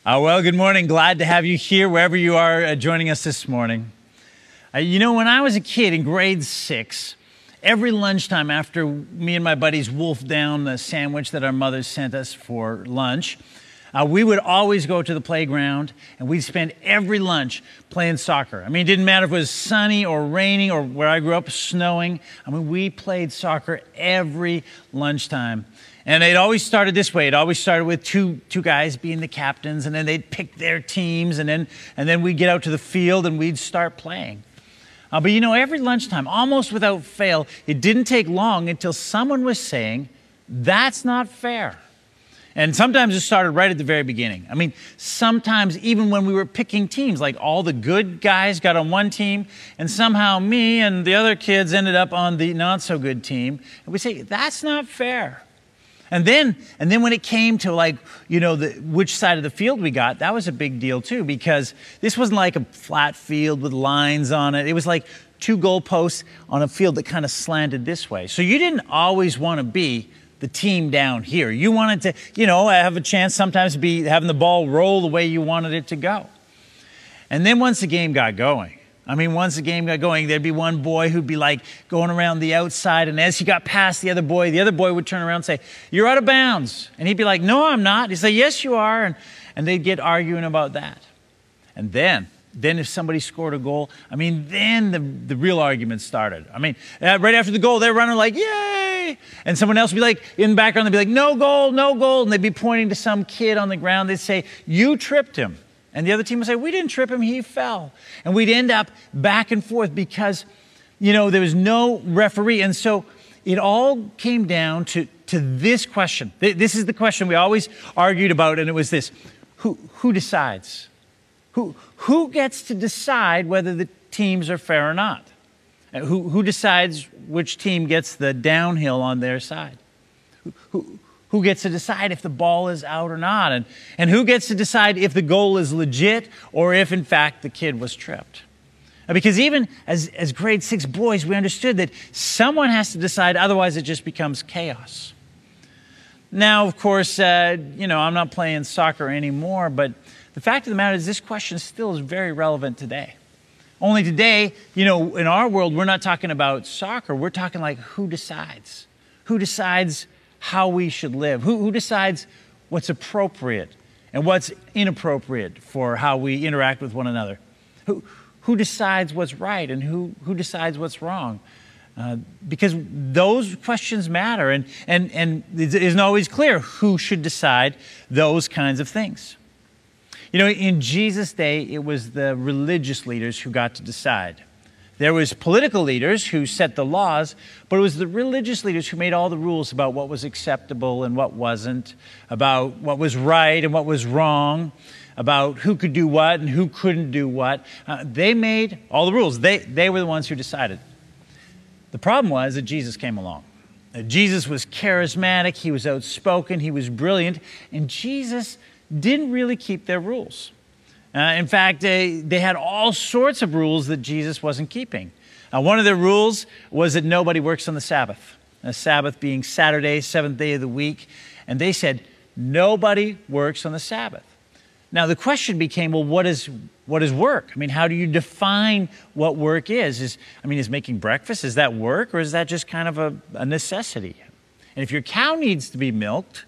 Well, good morning. Glad to have you here wherever you are joining us this morning. When I was a kid in grade 6, every lunchtime after me and my buddies wolfed down the sandwich that our mothers sent us for lunch, we would always go to the playground and we'd spend every lunch playing soccer. It didn't matter if it was sunny or raining or where I grew up, snowing. We played soccer every lunchtime. And it always started this way. It always started with two guys being the captains, and then they'd pick their teams, and then we'd get out to the field and we'd start playing. But every lunchtime, almost without fail, it didn't take long until someone was saying, "That's not fair." And sometimes it started right at the very beginning. Sometimes even when we were picking teams, like all the good guys got on one team, and somehow me and the other kids ended up on the not-so-good team. And we say, "That's not fair." And then when it came to which side of the field we got, that was a big deal too, because this wasn't like a flat field with lines on it. It was like 2 goalposts on a field that kind of slanted this way. So you didn't always want to be the team down here. You wanted to, have a chance sometimes to be having the ball roll the way you wanted it to go. And then once the game got going, there'd be one boy who'd be going around the outside, and as he got past the other boy would turn around and say, "You're out of bounds." And he'd be like, "No, I'm not." He'd say, "Yes, you are." And they'd get arguing about that. And then if somebody scored a goal, then the real argument started. Right after the goal, they're running like, "Yay!" And someone else would be in the background, they'd be like, "No goal, no goal." And they'd be pointing to some kid on the ground. They'd say, "You tripped him." And the other team would say, "We didn't trip him, he fell." And we'd end up back and forth because, there was no referee. And so it all came down to this question. This is the question we always argued about, and it was this: who decides? Who gets to decide whether the teams are fair or not? Who decides which team gets the downhill on their side? Who gets to decide if the ball is out or not? And who gets to decide if the goal is legit or if, in fact, the kid was tripped? Because even as grade 6 boys, we understood that someone has to decide, otherwise it just becomes chaos. Now, of course, I'm not playing soccer anymore, but the fact of the matter is this question still is very relevant today. Only today, in our world, we're not talking about soccer. We're talking who decides? Who decides how we should live? Who decides what's appropriate and what's inappropriate for how we interact with one another? Who decides what's right and who decides what's wrong? Because those questions matter, and it isn't always clear who should decide those kinds of things. In Jesus' day, it was the religious leaders who got to decide. There was political leaders who set the laws, but it was the religious leaders who made all the rules about what was acceptable and what wasn't, about what was right and what was wrong, about who could do what and who couldn't do what. They made all the rules. They were the ones who decided. The problem was that Jesus came along. Jesus was charismatic, he was outspoken, he was brilliant, and Jesus didn't really keep their rules. In fact, they had all sorts of rules that Jesus wasn't keeping. One of their rules was that nobody works on the Sabbath. The Sabbath being Saturday, 7th day of the week. And they said, nobody works on the Sabbath. Now, the question became, well, what is work? How do you define what work is? Is making breakfast, is that work, or is that just kind of a necessity? And if your cow needs to be milked,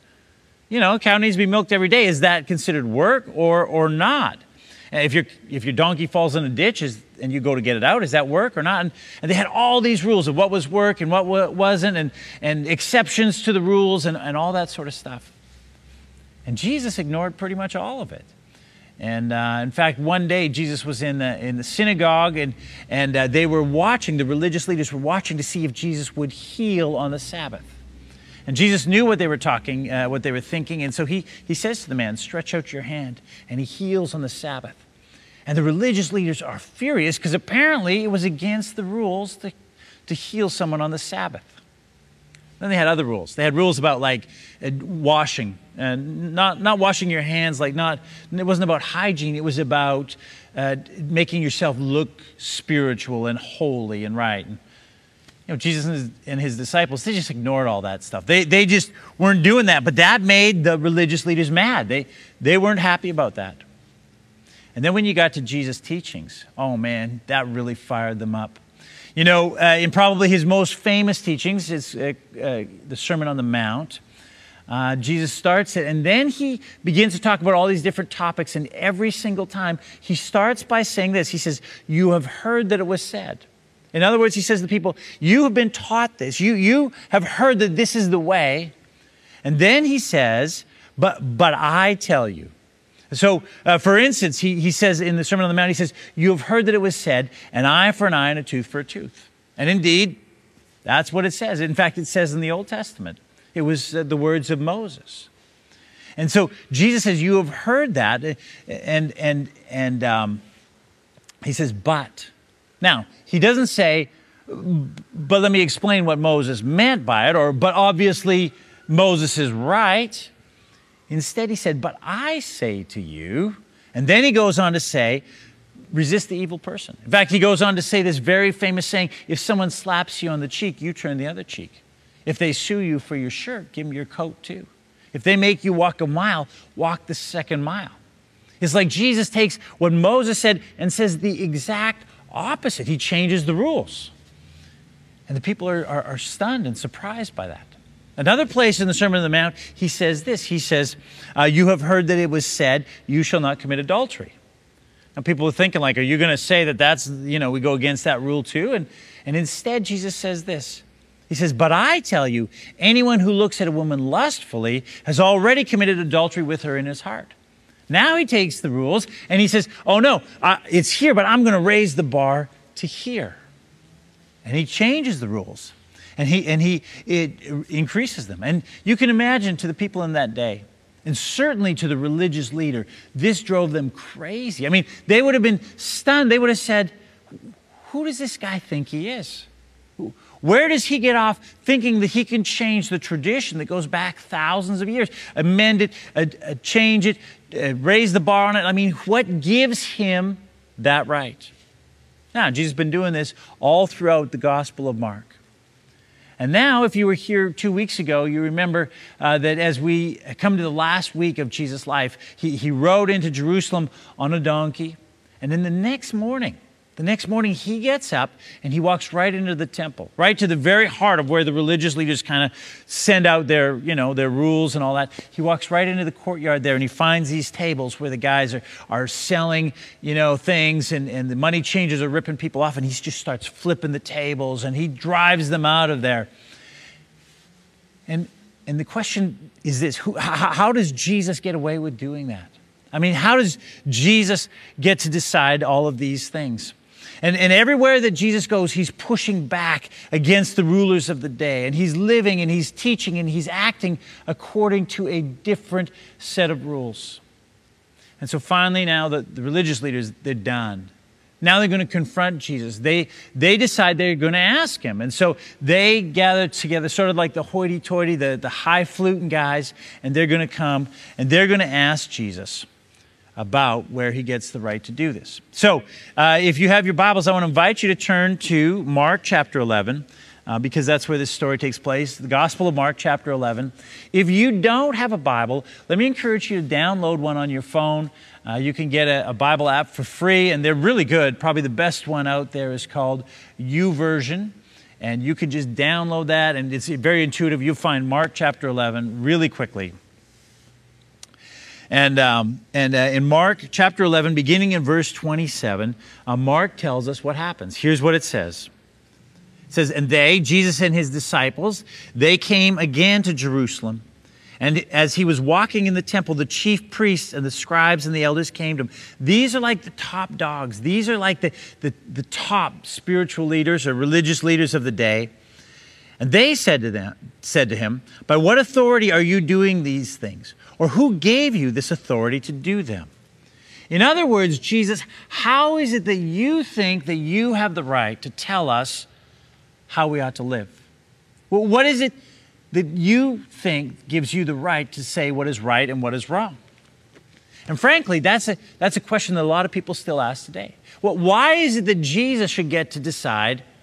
a cow needs to be milked every day, is that considered work or not? If your donkey falls in a ditch and you go to get it out, is that work or not? And they had all these rules of what was work and what wasn't, and exceptions to the rules and all that sort of stuff. And Jesus ignored pretty much all of it. And in fact, one day Jesus was in the synagogue, and they were watching. The religious leaders were watching to see if Jesus would heal on the Sabbath. And Jesus knew what they were what they were thinking, and so he says to the man, "Stretch out your hand," and he heals on the Sabbath. And the religious leaders are furious because apparently it was against the rules to heal someone on the Sabbath. Then they had other rules. They had rules about washing, and not washing your hands. It wasn't about hygiene. It was about making yourself look spiritual and holy and right. Jesus and his disciples, they just ignored all that stuff. They just weren't doing that. But that made the religious leaders mad. They weren't happy about that. And then when you got to Jesus' teachings, oh man, that really fired them up. In probably his most famous teachings is the Sermon on the Mount. Jesus starts it, and then he begins to talk about all these different topics, and every single time he starts by saying this. He says, "You have heard that it was said." In other words, he says to the people, you have been taught this. You have heard that this is the way. And then he says, but I tell you. So, for instance, he says in the Sermon on the Mount, he says, you have heard that it was said, an eye for an eye and a tooth for a tooth. And indeed, that's what it says. In fact, it says in the Old Testament. It was the words of Moses. And so Jesus says, you have heard that. And he says, but. Now, he doesn't say, but let me explain what Moses meant by it, but obviously Moses is right. Instead, he said, but I say to you, and then he goes on to say, resist the evil person. In fact, he goes on to say this very famous saying, if someone slaps you on the cheek, you turn the other cheek. If they sue you for your shirt, give them your coat too. If they make you walk a mile, walk the second mile. It's like Jesus takes what Moses said and says the exact opposite. He changes the rules. And the people are stunned and surprised by that. Another place in the Sermon on the Mount, he says this. He says, you have heard that it was said, you shall not commit adultery. Now people are thinking like, are you going to say that that's, we go against that rule too? And instead Jesus says this. He says, but I tell you, anyone who looks at a woman lustfully has already committed adultery with her in his heart. Now he takes the rules and he says, oh no, it's here, but I'm going to raise the bar to here. And he changes the rules and it increases them. And you can imagine to the people in that day, and certainly to the religious leader, this drove them crazy. I mean, they would have been stunned. They would have said, who does this guy think he is? Where does he get off thinking that he can change the tradition that goes back thousands of years, amend it, change it, raise the bar on it? I mean, what gives him that right? Now, Jesus has been doing this all throughout the Gospel of Mark. And now, if you were here 2 weeks ago, you remember that as we come to the last week of Jesus' life, he rode into Jerusalem on a donkey. And then the next morning, he gets up and he walks right into the temple, right to the very heart of where the religious leaders kind of send out their rules and all that. He walks right into the courtyard there and he finds these tables where the guys are selling, things and the money changers are ripping people off, and he just starts flipping the tables and he drives them out of there. And the question is this, how does Jesus get away with doing that? I mean, how does Jesus get to decide all of these things? And everywhere that Jesus goes, he's pushing back against the rulers of the day. And he's living and he's teaching and he's acting according to a different set of rules. And so finally now the religious leaders, they're done. Now they're going to confront Jesus. They decide they're going to ask him. And so they gather together, sort of like the hoity-toity, the high-fluting guys, and they're going to come and they're going to ask Jesus about where he gets the right to do this. So if you have your Bibles, I want to invite you to turn to Mark chapter 11, because that's where this story takes place, the Gospel of Mark chapter 11. If you don't have a Bible, let me encourage you to download one on your phone. You can get a Bible app for free, and they're really good. Probably the best one out there is called YouVersion. And you can just download that, and it's very intuitive. You'll find Mark chapter 11 really quickly. And in Mark chapter 11, beginning in verse 27, Mark tells us what happens. Here's what it says. It says, and they, Jesus and his disciples, they came again to Jerusalem. And as he was walking in the temple, the chief priests and the scribes and the elders came to him. These are like the top dogs. These are like the top spiritual leaders or religious leaders of the day. And they said to him, by what authority are you doing these things? Or who gave you this authority to do them? In other words, Jesus, how is it that you think that you have the right to tell us how we ought to live? Well, what is it that you think gives you the right to say what is right and what is wrong? And frankly, that's a question that a lot of people still ask today. Well, why is it that Jesus should get to decide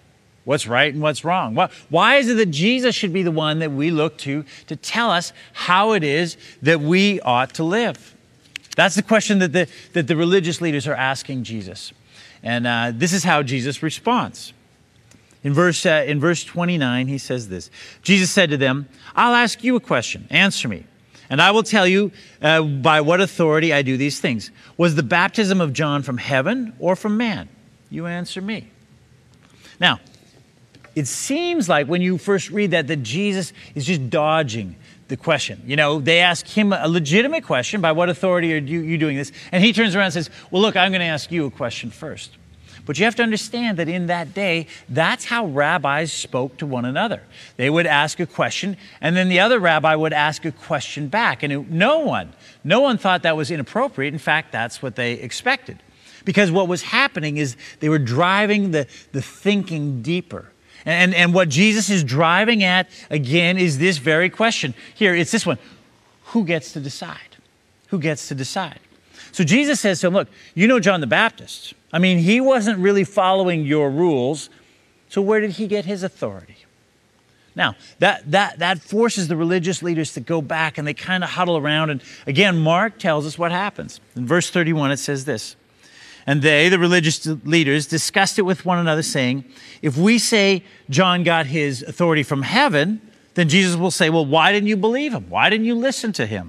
what's right and what's wrong? Why is it that Jesus should be the one that we look to tell us how it is that we ought to live? That's the question that the religious leaders are asking Jesus. And this is how Jesus responds. In verse 29, he says this. Jesus said to them, I'll ask you a question. Answer me. And I will tell you by what authority I do these things. Was the baptism of John from heaven or from man? You answer me. Now, it seems like when you first read that Jesus is just dodging the question. You know, they ask him a legitimate question, by what authority are you doing this? And he turns around and says, well, look, I'm going to ask you a question first. But you have to understand that in that day, that's how rabbis spoke to one another. They would ask a question, and then the other rabbi would ask a question back. And no one thought that was inappropriate. In fact, that's what they expected. Because what was happening is they were driving the thinking deeper. And what Jesus is driving at, again, is this very question. Here, it's this one. Who gets to decide? Who gets to decide? So Jesus says to him, look, you know John the Baptist. I mean, he wasn't really following your rules. So where did he get his authority? Now, that forces the religious leaders to go back, and they kind of huddle around. And again, Mark tells us what happens. In verse 31, it says this. And they, the religious leaders, discussed it with one another, saying, if we say John got his authority from heaven, then Jesus will say, well, why didn't you believe him? Why didn't you listen to him?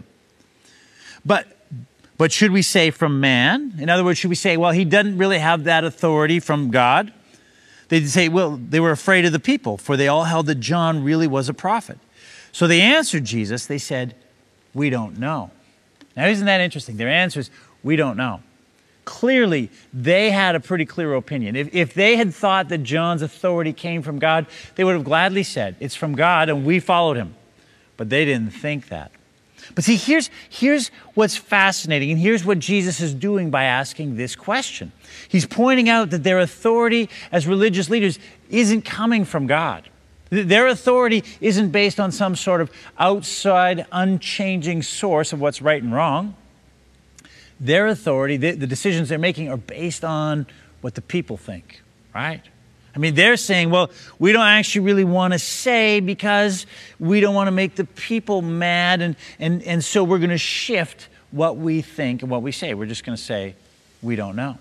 But should we say from man? In other words, should we say, well, he doesn't really have that authority from God? They'd say, well, they were afraid of the people, for they all held that John really was a prophet. So they answered Jesus. They said, we don't know. Now, isn't that interesting? Their answer is, we don't know. Clearly, they had a pretty clear opinion. If they had thought that John's authority came from God, they would have gladly said, it's from God, and we followed him. But they didn't think that. But see, here's what's fascinating, and here's what Jesus is doing by asking this question. He's pointing out that their authority as religious leaders isn't coming from God. Their authority isn't based on some sort of outside, unchanging source of what's right and wrong. Their authority, the decisions they're making, are based on what the people think, right? I mean, they're saying, well, we don't actually really want to say because we don't want to make the people mad, and so we're going to shift what we think and what we say. We're just going to say, we don't know.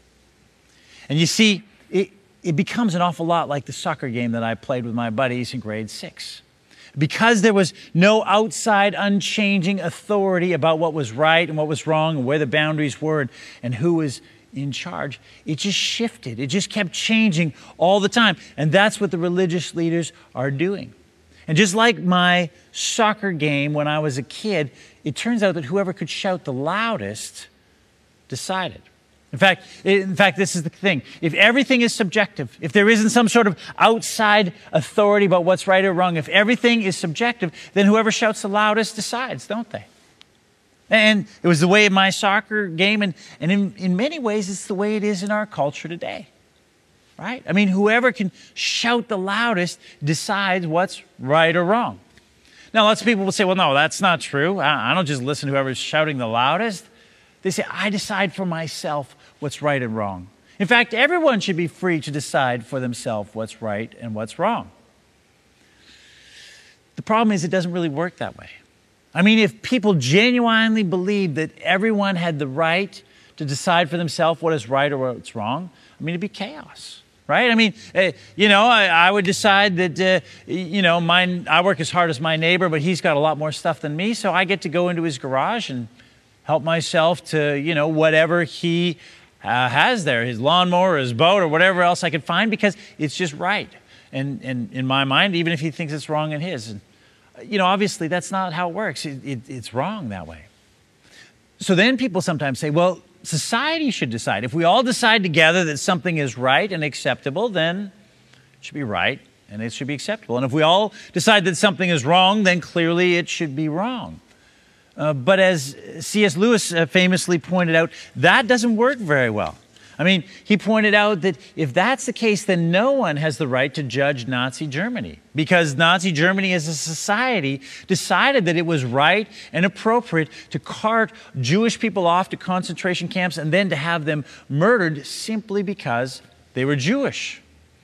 And you see, it becomes an awful lot like the soccer game that I played with my buddies in grade 6. Because there was no outside, unchanging authority about what was right and what was wrong and where the boundaries were and who was in charge, it just shifted. It just kept changing all the time. And that's what the religious leaders are doing. And just like my soccer game when I was a kid, it turns out that whoever could shout the loudest decided. In fact, this is the thing. If everything is subjective, if there isn't some sort of outside authority about what's right or wrong, if everything is subjective, then whoever shouts the loudest decides, don't they? And it was the way in my soccer game, and in many ways, it's the way it is in our culture today, right? I mean, whoever can shout the loudest decides what's right or wrong. Now, lots of people will say, well, no, that's not true. I don't just listen to whoever's shouting the loudest. They say, I decide for myself what's right and wrong. In fact, everyone should be free to decide for themselves what's right and what's wrong. The problem is it doesn't really work that way. I mean, if people genuinely believed that everyone had the right to decide for themselves what is right or what's wrong, I mean, it'd be chaos, right? I mean, I would decide that, I work as hard as my neighbor, but he's got a lot more stuff than me, so I get to go into his garage and help myself to, whatever he has there, his lawnmower, his boat, or whatever else I could find, because it's just right. And in my mind, even if he thinks it's wrong in his. And, obviously that's not how it works. It's wrong that way. So then people sometimes say, well, society should decide. If we all decide together that something is right and acceptable, then it should be right and it should be acceptable. And if we all decide that something is wrong, then clearly it should be wrong. But as C.S. Lewis famously pointed out, that doesn't work very well. I mean, he pointed out that if that's the case, then no one has the right to judge Nazi Germany, because Nazi Germany as a society decided that it was right and appropriate to cart Jewish people off to concentration camps and then to have them murdered simply because they were Jewish.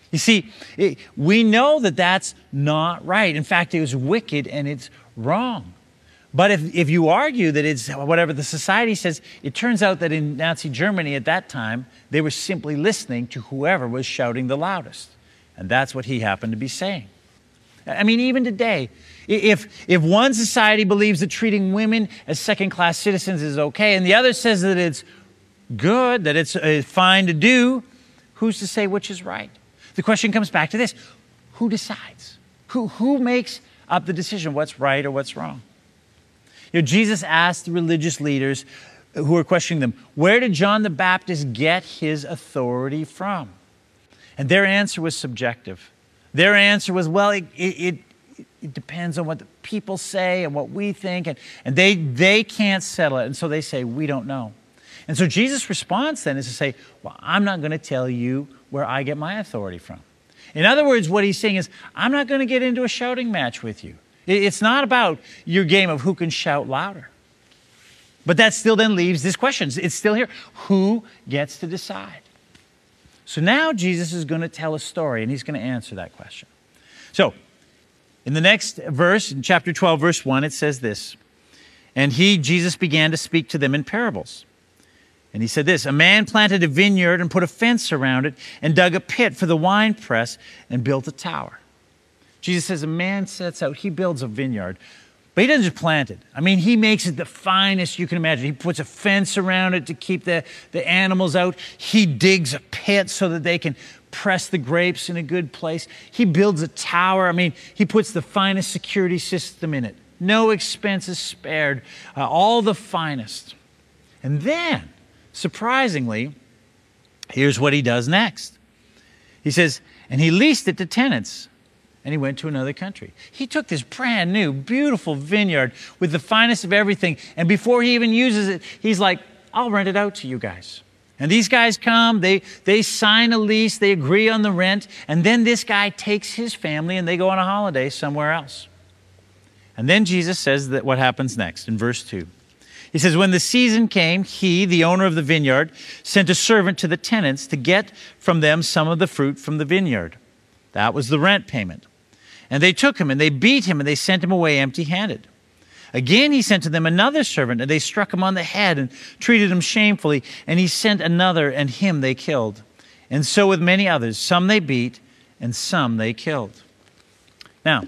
You see, we know that that's not right. In fact, it was wicked and it's wrong. But if you argue that it's whatever the society says, it turns out that in Nazi Germany at that time, they were simply listening to whoever was shouting the loudest. And that's what he happened to be saying. I mean, even today, if one society believes that treating women as second-class citizens is okay, and the other says that it's good, that it's fine to do, who's to say which is right? The question comes back to this: who decides? Who makes up the decision what's right or what's wrong? You know, Jesus asked the religious leaders who were questioning them, where did John the Baptist get his authority from? And their answer was subjective. Their answer was, well, it depends on what the people say and what we think, and they can't settle it. And so they say, we don't know. And so Jesus' response then is to say, well, I'm not going to tell you where I get my authority from. In other words, what he's saying is, I'm not going to get into a shouting match with you. It's not about your game of who can shout louder. But that still then leaves this question. It's still here. Who gets to decide? So now Jesus is going to tell a story, and he's going to answer that question. So in the next verse, in chapter 12, verse 1, it says this: and Jesus began to speak to them in parables. And he said this: a man planted a vineyard and put a fence around it and dug a pit for the winepress and built a tower. Jesus says a man sets out, he builds a vineyard, but he doesn't just plant it. I mean, he makes it the finest you can imagine. He puts a fence around it to keep the animals out. He digs a pit so that they can press the grapes in a good place. He builds a tower. I mean, he puts the finest security system in it. No expenses spared, all the finest. And then, surprisingly, here's what he does next. He says, and he leased it to tenants, and he went to another country. He took this brand new, beautiful vineyard with the finest of everything, and before he even uses it, he's like, I'll rent it out to you guys. And these guys come, they sign a lease, they agree on the rent, and then this guy takes his family and they go on a holiday somewhere else. And then Jesus says that what happens next in verse 2. He says, when the season came, he, the owner of the vineyard, sent a servant to the tenants to get from them some of the fruit from the vineyard. That was the rent payment. And they took him and they beat him and they sent him away empty-handed. Again, he sent to them another servant, and they struck him on the head and treated him shamefully. And he sent another, and him they killed. And so with many others, some they beat and some they killed. Now,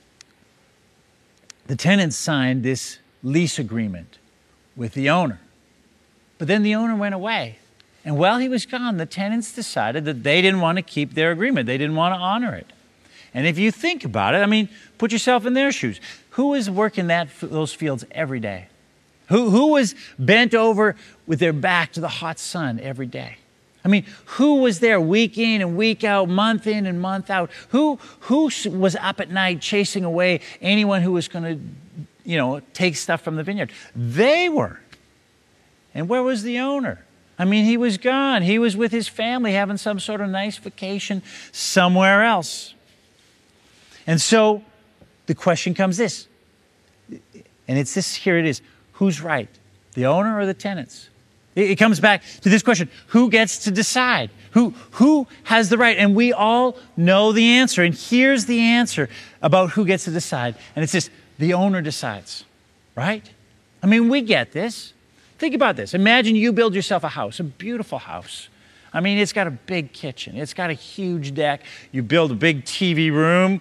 the tenants signed this lease agreement with the owner. But then the owner went away. And while he was gone, the tenants decided that they didn't want to keep their agreement. They didn't want to honor it. And if you think about it, I mean, put yourself in their shoes. Who was working those fields every day? Who was bent over with their back to the hot sun every day? I mean, who was there week in and week out, month in and month out? Who was up at night chasing away anyone who was going to, take stuff from the vineyard? They were. And where was the owner? I mean, he was gone. He was with his family having some sort of nice vacation somewhere else. And so the question comes this, and it's this, here it is. Who's right, the owner or the tenants? It comes back to this question. Who gets to decide? Who has the right? And we all know the answer. And here's the answer about who gets to decide. And it's this: the owner decides, right? I mean, we get this. Think about this. Imagine you build yourself a house, a beautiful house. I mean, it's got a big kitchen. It's got a huge deck. You build a big TV room,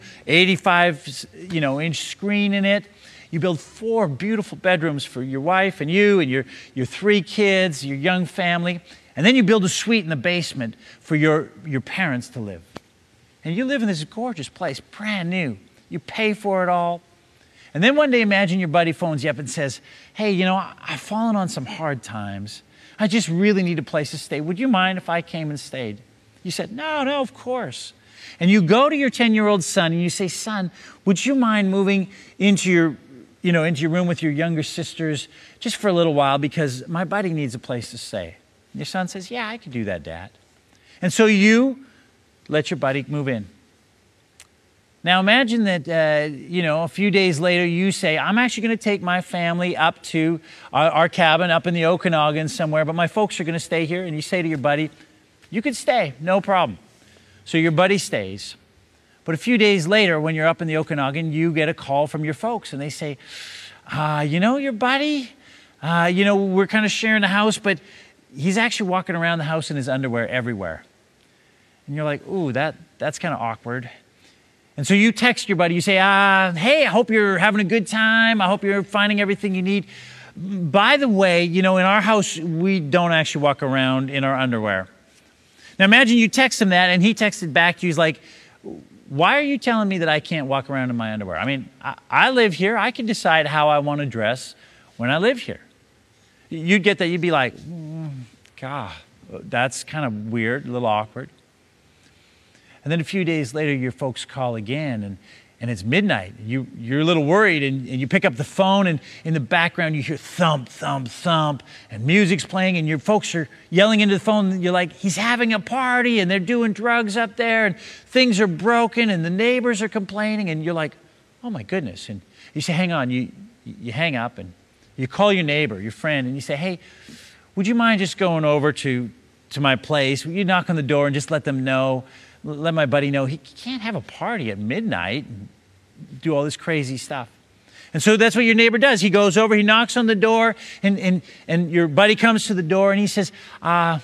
85-inch screen in it. You build 4 beautiful bedrooms for your wife and you and your 3 kids, your young family. And then you build a suite in the basement for your parents to live. And you live in this gorgeous place, brand new. You pay for it all. And then one day, imagine your buddy phones you up and says, hey, I've fallen on some hard times. I just really need a place to stay. Would you mind if I came and stayed? You said, no, of course. And you go to your 10-year-old son and you say, son, would you mind moving into your room with your younger sisters just for a little while because my buddy needs a place to stay? And your son says, yeah, I could do that, Dad. And so you let your buddy move in. Now imagine that, a few days later you say, I'm actually going to take my family up to our cabin up in the Okanagan somewhere, but my folks are going to stay here. And you say to your buddy, you can stay, no problem. So your buddy stays. But a few days later, when you're up in the Okanagan, you get a call from your folks, and they say, your buddy, we're kind of sharing the house, but he's actually walking around the house in his underwear everywhere. And you're like, ooh, that's kind of awkward. And so you text your buddy, you say, hey, I hope you're having a good time. I hope you're finding everything you need. By the way, in our house, we don't actually walk around in our underwear. Now imagine you text him that, and he texted back to you, he's like, why are you telling me that I can't walk around in my underwear? I mean, I live here. I can decide how I want to dress when I live here. You'd get that. You'd be like, God, that's kind of weird, a little awkward. And then a few days later, your folks call again, and it's midnight. You're a little worried, and you pick up the phone, and in the background, you hear thump, thump, thump, and music's playing, and your folks are yelling into the phone. And you're like, he's having a party, and they're doing drugs up there, and things are broken, and the neighbors are complaining, and you're like, oh my goodness. And you say, hang on. You hang up, and you call your neighbor, your friend, and you say, hey, would you mind just going over to my place? Will you knock on the door and just let my buddy know he can't have a party at midnight and do all this crazy stuff. And so that's what your neighbor does. He goes over, he knocks on the door, and your buddy comes to the door, and he says, the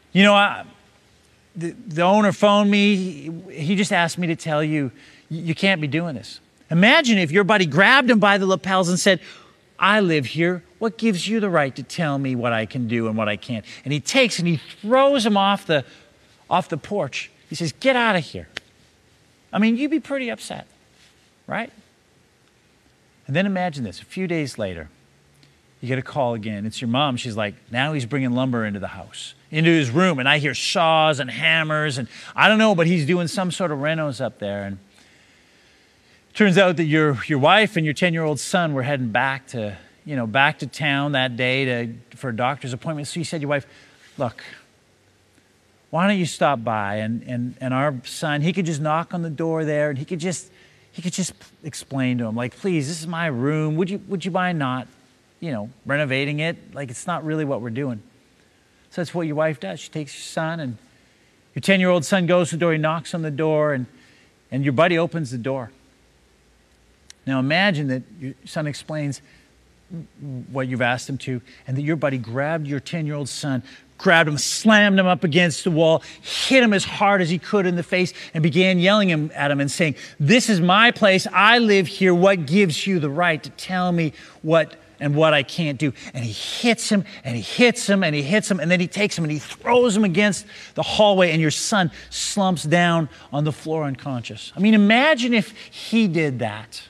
owner phoned me. He just asked me to tell you, you can't be doing this. Imagine if your buddy grabbed him by the lapels and said, I live here. What gives you the right to tell me what I can do and what I can't? And he takes and he throws him off the porch. He says, get out of here. I mean, you'd be pretty upset, right? And then imagine this. A few days later, you get a call again. It's your mom. She's like, now he's bringing lumber into the house, into his room. And I hear saws and hammers. And I don't know, but he's doing some sort of renos up there. And it turns out that your wife and your 10-year-old son were heading back to town that day for a doctor's appointment. So you said to your wife, look, why don't you stop by, and our son, he could just knock on the door there, and he could just explain to him, like, please, this is my room. Would you mind not, renovating it? Like, it's not really what we're doing. So that's what your wife does. She takes your son, and your 10-year-old son goes to the door, he knocks on the door, and your buddy opens the door. Now imagine that your son explains what you've asked him to, and that your buddy grabbed your 10-year-old son, grabbed him, slammed him up against the wall, hit him as hard as he could in the face, and began yelling at him and saying, this is my place. I live here. What gives you the right to tell me what I can't do? And he hits him, and he hits him, and he hits him, and then he takes him and he throws him against the hallway, and your son slumps down on the floor unconscious. I mean, imagine if he did that.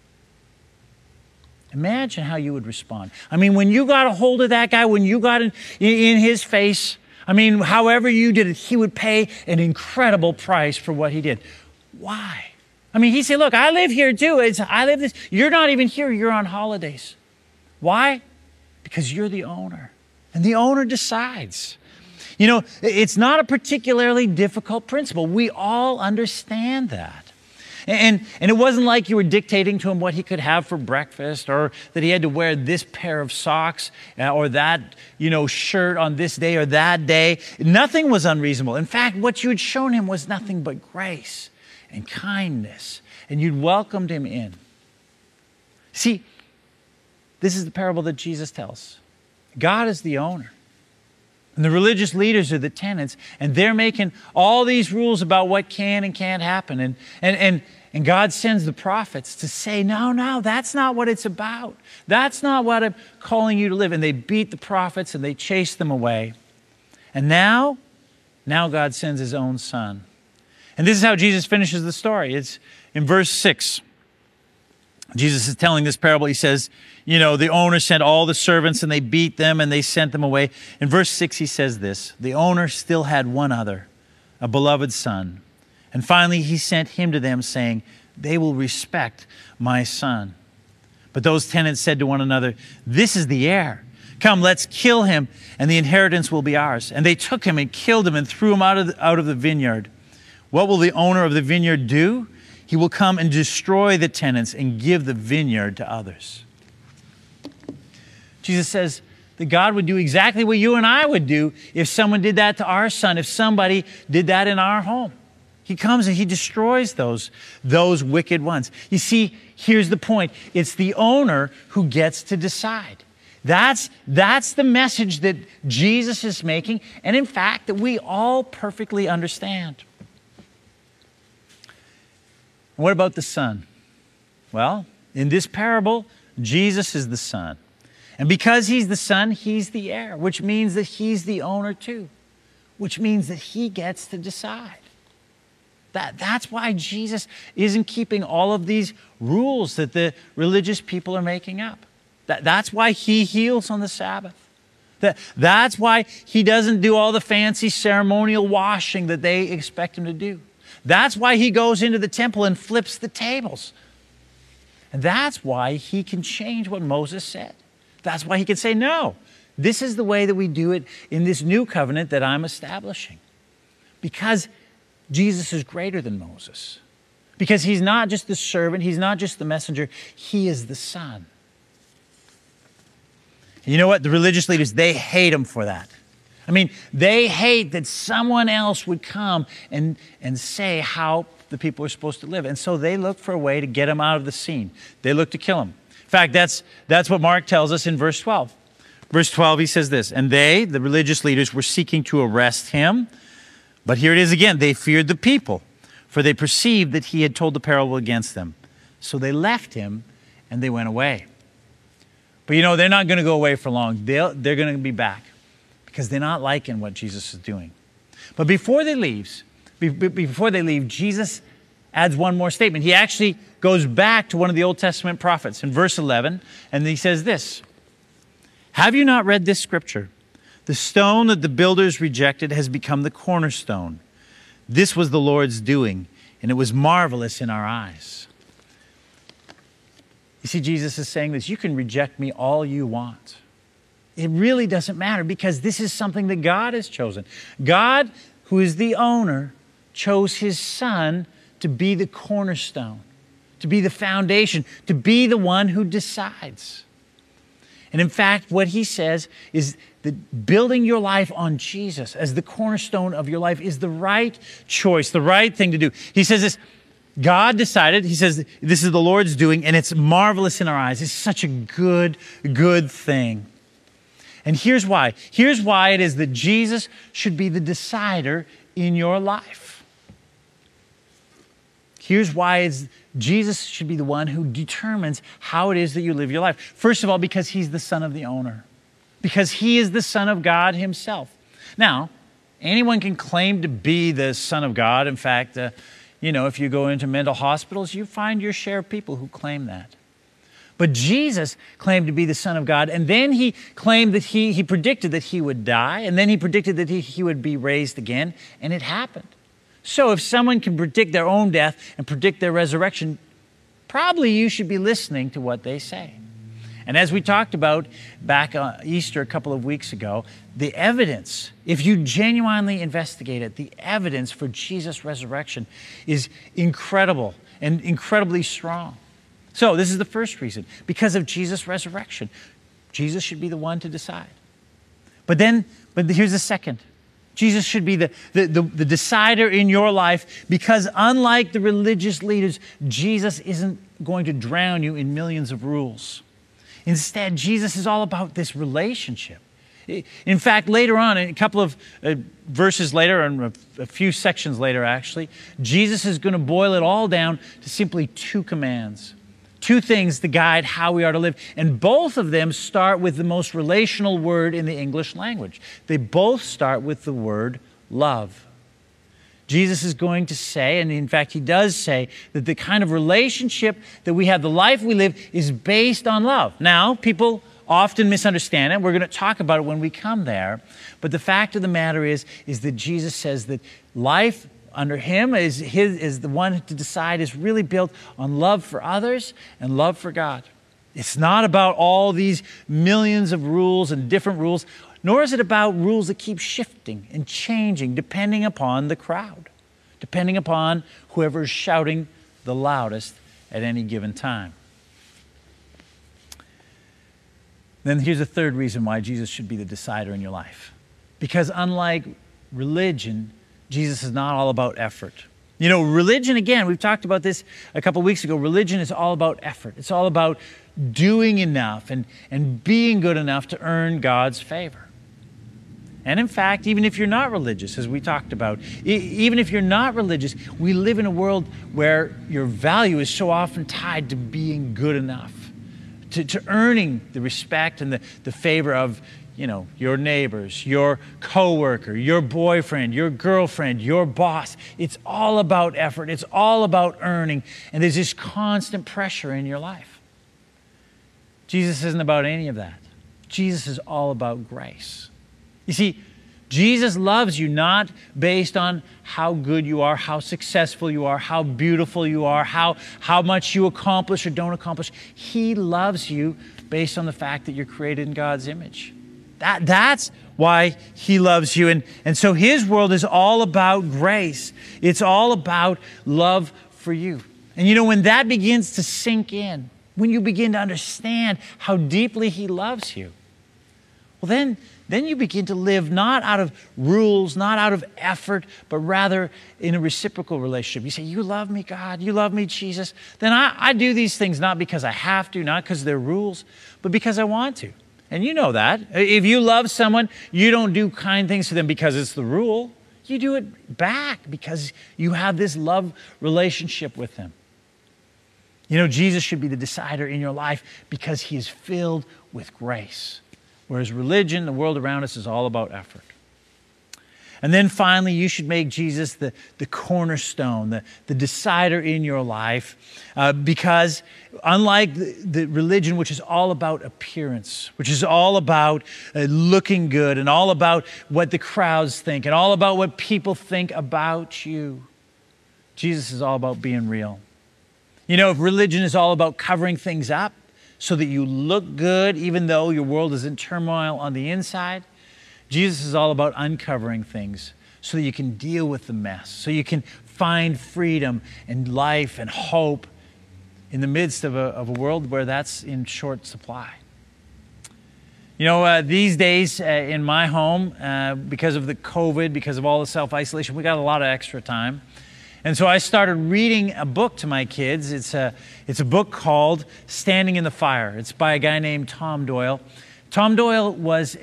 Imagine how you would respond. I mean, when you got a hold of that guy, when you got in his face, I mean, however you did it, he would pay an incredible price for what he did. Why? I mean, he said, look, I live here too. I live this. You're not even here. You're on holidays. Why? Because you're the owner. And the owner decides. It's not a particularly difficult principle. We all understand that. And it wasn't like you were dictating to him what he could have for breakfast, or that he had to wear this pair of socks or that, shirt on this day or that day. Nothing was unreasonable. In fact, what you had shown him was nothing but grace and kindness, and you'd welcomed him in. See, this is the parable that Jesus tells. God is the owner, and the religious leaders are the tenants, and they're making all these rules about what can and can't happen. And God sends the prophets to say, no, that's not what it's about. That's not what I'm calling you to live. And they beat the prophets and they chase them away. And now God sends his own son. And this is how Jesus finishes the story. It's in verse 6. Jesus is telling this parable. He says, the owner sent all the servants and they beat them and they sent them away. In verse 6, he says this, the owner still had one other, a beloved son. And finally, he sent him to them, saying, they will respect my son. But those tenants said to one another, this is the heir. Come, let's kill him, and the inheritance will be ours. And they took him and killed him and threw him out of the vineyard. What will the owner of the vineyard do? He will come and destroy the tenants and give the vineyard to others. Jesus says that God would do exactly what you and I would do if someone did that to our son, if somebody did that in our home. He comes and he destroys those wicked ones. You see, here's the point. It's the owner who gets to decide. That's the message that Jesus is making, and in fact, that we all perfectly understand. What about the son? Well, in this parable, Jesus is the son. And because he's the son, he's the heir, which means that he's the owner too, which means that he gets to decide. That's why Jesus isn't keeping all of these rules that the religious people are making up. That's why he heals on the Sabbath. That's why he doesn't do all the fancy ceremonial washing that they expect him to do. That's why he goes into the temple and flips the tables. And that's why he can change what Moses said. That's why he can say, no, this is the way that we do it in this new covenant that I'm establishing. Because Jesus is greater than Moses. Because he's not just the servant, he's not just the messenger, he is the son. And you know what? The religious leaders, they hate him for that. I mean, they hate that someone else would come and say how the people are supposed to live. And so they look for a way to get him out of the scene. They look to kill him. In fact, that's what Mark tells us in verse 12. Verse 12, he says this, and they, the religious leaders, were seeking to arrest him. But here it is again, they feared the people, for they perceived that he had told the parable against them. So they left him and they went away. But you know, they're not going to go away for long. They're going to be back because they're not liking what Jesus is doing. But before they leave, Jesus adds one more statement. He actually goes back to one of the Old Testament prophets in verse 11, and he says this, have you not read this scripture? The stone that the builders rejected has become the cornerstone. This was the Lord's doing, and it was marvelous in our eyes. You see, Jesus is saying this, you can reject me all you want. It really doesn't matter because this is something that God has chosen. God, who is the owner, chose his son to be the cornerstone, to be the foundation, to be the one who decides. And in fact, what he says is that building your life on Jesus as the cornerstone of your life is the right choice, the right thing to do. He says this, God decided, he says, this is the Lord's doing, and it's marvelous in our eyes. It's such a good thing. And here's why. Here's why it is that Jesus should be the decider in your life. Here's why Jesus should be the one who determines how it is that you live your life. First of all, because he's the son of the owner. Because he is the son of God himself. Now, anyone can claim to be the son of God. In fact, if you go into mental hospitals, you find your share of people who claim that. But Jesus claimed to be the Son of God, and then he claimed that he predicted that he would die, and then he predicted that he would be raised again, and it happened. So if someone can predict their own death and predict their resurrection, probably you should be listening to what they say. And as we talked about back on Easter a couple of weeks ago, the evidence, if you genuinely investigate it, the evidence for Jesus' resurrection is incredible and incredibly strong. So this is the first reason. Because of Jesus' resurrection, Jesus should be the one to decide. But here's the second. Jesus should be the decider in your life because unlike the religious leaders, Jesus isn't going to drown you in millions of rules. Instead, Jesus is all about this relationship. In fact, later on, a couple of verses later, and a few sections later actually, Jesus is going to boil it all down to simply two commands. Two things to guide how we are to live. And both of them start with the most relational word in the English language. They both start with the word love. Jesus is going to say, and in fact he does say, that the kind of relationship that we have, the life we live, is based on love. Now, people often misunderstand it. We're going to talk about it when we come there. But the fact of the matter is that Jesus says that life under him is the one to decide is really built on love for others and love for God. It's not about all these millions of rules and different rules, nor is it about rules that keep shifting and changing depending upon the crowd, depending upon whoever's shouting the loudest at any given time. Then here's a third reason why Jesus should be the decider in your life. Because unlike religion, Jesus is not all about effort. You know, religion, again, we've talked about this a couple weeks ago. Religion is all about effort. It's all about doing enough and being good enough to earn God's favor. And in fact, even if you're not religious, as we talked about, even if you're not religious, we live in a world where your value is so often tied to being good enough, to earning the respect and the favor of, you know, your neighbors, your coworker, your boyfriend, your girlfriend, your boss. It's all about effort. It's all about earning. And there's this constant pressure in your life. Jesus isn't about any of that. Jesus is all about grace. You see, Jesus loves you not based on how good you are, how successful you are, how beautiful you are, how much you accomplish or don't accomplish. He loves you based on the fact that you're created in God's image. That's why He loves you. And so His world is all about grace. It's all about love for you. And you know, when that begins to sink in, when you begin to understand how deeply He loves you, well, then you begin to live not out of rules, not out of effort, but rather in a reciprocal relationship. You say, you love me, God, you love me, Jesus. Then I do these things not because I have to, not because they're rules, but because I want to. And you know that. If you love someone, you don't do kind things to them because it's the rule. You do it back because you have this love relationship with them. You know, Jesus should be the decider in your life because He is filled with grace. Whereas religion, the world around us, is all about effort. And then finally, you should make Jesus the cornerstone, the decider in your life, because unlike the religion, which is all about appearance, which is all about looking good and all about what the crowds think and all about what people think about you, Jesus is all about being real. You know, if religion is all about covering things up so that you look good, even though your world is in turmoil on the inside, Jesus is all about uncovering things so that you can deal with the mess, so you can find freedom and life and hope in the midst of a world where that's in short supply. You know, these days in my home, because of the COVID, because of all the self-isolation, we got a lot of extra time. And so I started reading a book to my kids. It's a book called Standing in the Fire. It's by a guy named Tom Doyle. Tom Doyle was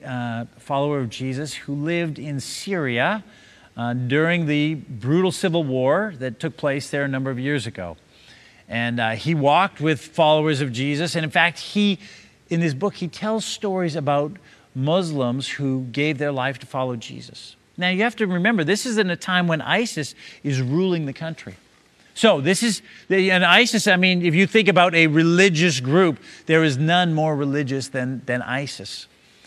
a follower of Jesus who lived in Syria during the brutal civil war that took place there a number of years ago. And he walked with followers of Jesus. And in fact, in this book, he tells stories about Muslims who gave their life to follow Jesus. Now, you have to remember, this is in a time when ISIS is ruling the country. So and ISIS, I mean, if you think about a religious group, there is none more religious than ISIS.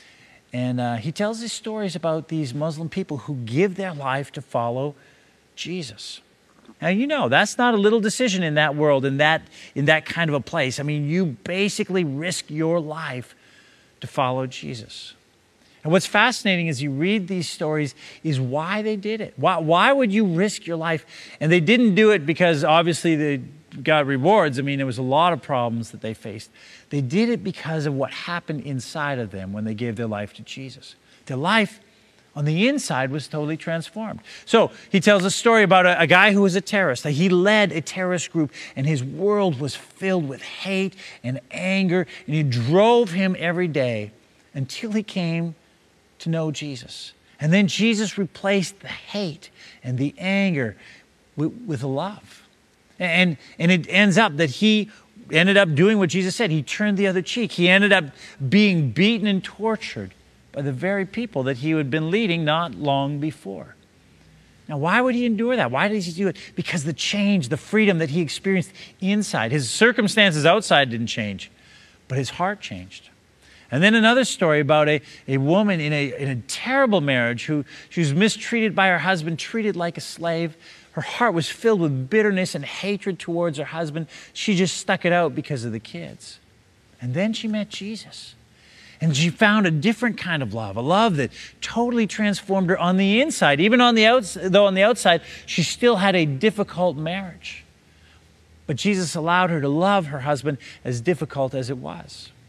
And he tells these stories about these Muslim people who give their life to follow Jesus. Now, you know, that's not a little decision in that world, in that kind of a place. I mean, you basically risk your life to follow Jesus. And what's fascinating as you read these stories is why they did it. Why would you risk your life? And they didn't do it because obviously they got rewards. I mean, there was a lot of problems that they faced. They did it because of what happened inside of them when they gave their life to Jesus. Their life on the inside was totally transformed. So he tells a story about a guy who was a terrorist. He led a terrorist group and his world was filled with hate and anger, and he drove him every day until he came to know Jesus. And then Jesus replaced the hate and the anger with love. And it ends up that he ended up doing what Jesus said. He turned the other cheek. He ended up being beaten and tortured by the very people that he had been leading not long before. Now, why would he endure that? Why did he do it? Because the change, the freedom that he experienced inside. His circumstances outside didn't change, but his heart changed. And then another story about a woman in a terrible marriage who she was mistreated by her husband, treated like a slave. Her heart was filled with bitterness and hatred towards her husband. She just stuck it out because of the kids. And then she met Jesus. And she found a different kind of love, a love that totally transformed her on the inside. Even on the outside, she still had a difficult marriage. But Jesus allowed her to love her husband as difficult as it was.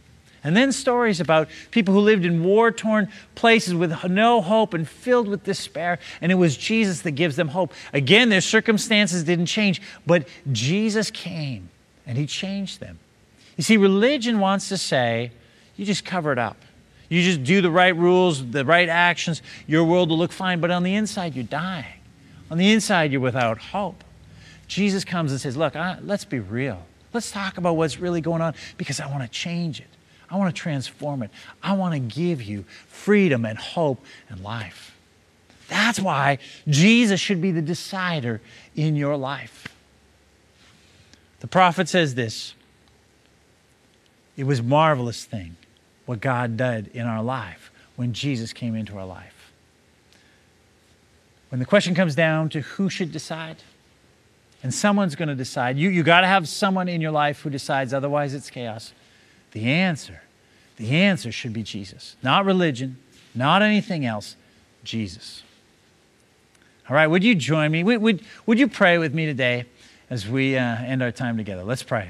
And then stories about people who lived in war-torn places with no hope and filled with despair. And it was Jesus that gives them hope. Again, their circumstances didn't change, but Jesus came and he changed them. You see, religion wants to say, you just cover it up. You just do the right rules, the right actions, your world will look fine. But on the inside, you're dying. On the inside, you're without hope. Jesus comes and says, look, let's be real. Let's talk about what's really going on because I want to change it. I want to transform it. I want to give you freedom and hope and life. That's why Jesus should be the decider in your life. The prophet says this, it was a marvelous thing what God did in our life when Jesus came into our life. When the question comes down to who should decide, and someone's going to decide, you got to have someone in your life who decides, otherwise it's chaos. The answer should be Jesus. Not religion, not anything else, Jesus. All right, would you join me? Would you pray with me today as we end our time together? Let's pray.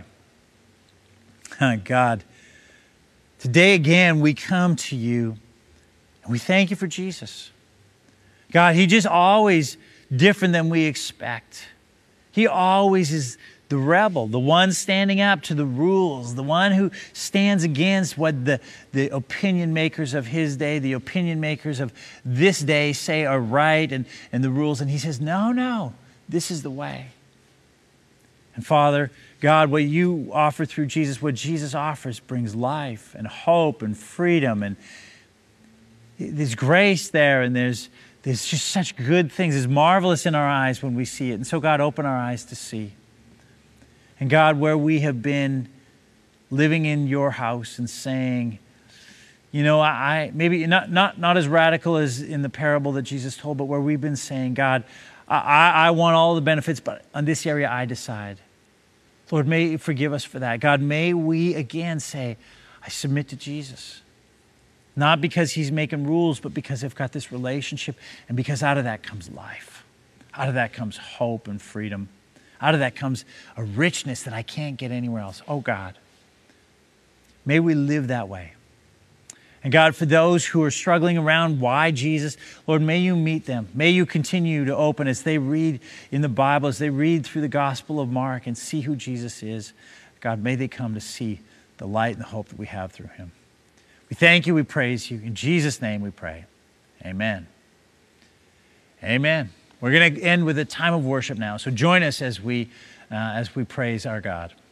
God, today again we come to you and we thank you for Jesus. God, he just always different than we expect. He always is the rebel, the one standing up to the rules, the one who stands against what the opinion makers of his day, the opinion makers of this day say are right and the rules. And he says, no, this is the way. And Father, God, what you offer through Jesus, what Jesus offers brings life and hope and freedom. And there's grace there and there's just such good things. It's marvelous in our eyes when we see it. And so God, open our eyes to see. And God, where we have been living in your house and saying, I maybe not as radical as in the parable that Jesus told, but where we've been saying, God, I want all the benefits, but on this area I decide. Lord, may you forgive us for that. God, may we again say, I submit to Jesus. Not because he's making rules, but because I've got this relationship, and because out of that comes life. Out of that comes hope and freedom. Out of that comes a richness that I can't get anywhere else. Oh God, may we live that way. And God, for those who are struggling around why Jesus, Lord, may you meet them. May you continue to open as they read in the Bible, as they read through the Gospel of Mark and see who Jesus is. God, may they come to see the light and the hope that we have through him. We thank you, we praise you. In Jesus' name we pray. Amen. Amen. We're going to end with a time of worship now. So join us as we praise our God.